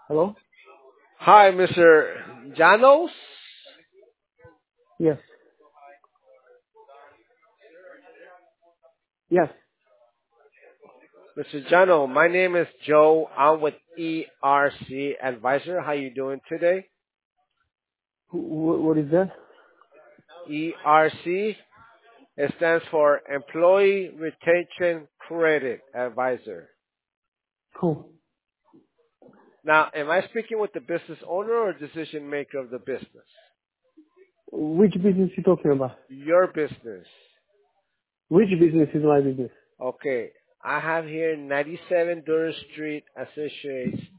Hello? Hi, Mr. Janos. Yes. Yes. Mr. Jano, my name is Joe. I'm with ERC Advisor. How you doing today? What is that? ERC, it stands for Employee Retention Credit Advisor. Cool. Now, am I speaking with the business owner or decision maker of the business? Which business you talking about? Your business. Which business is my business? Okay. I have here 97 Durham Street Associates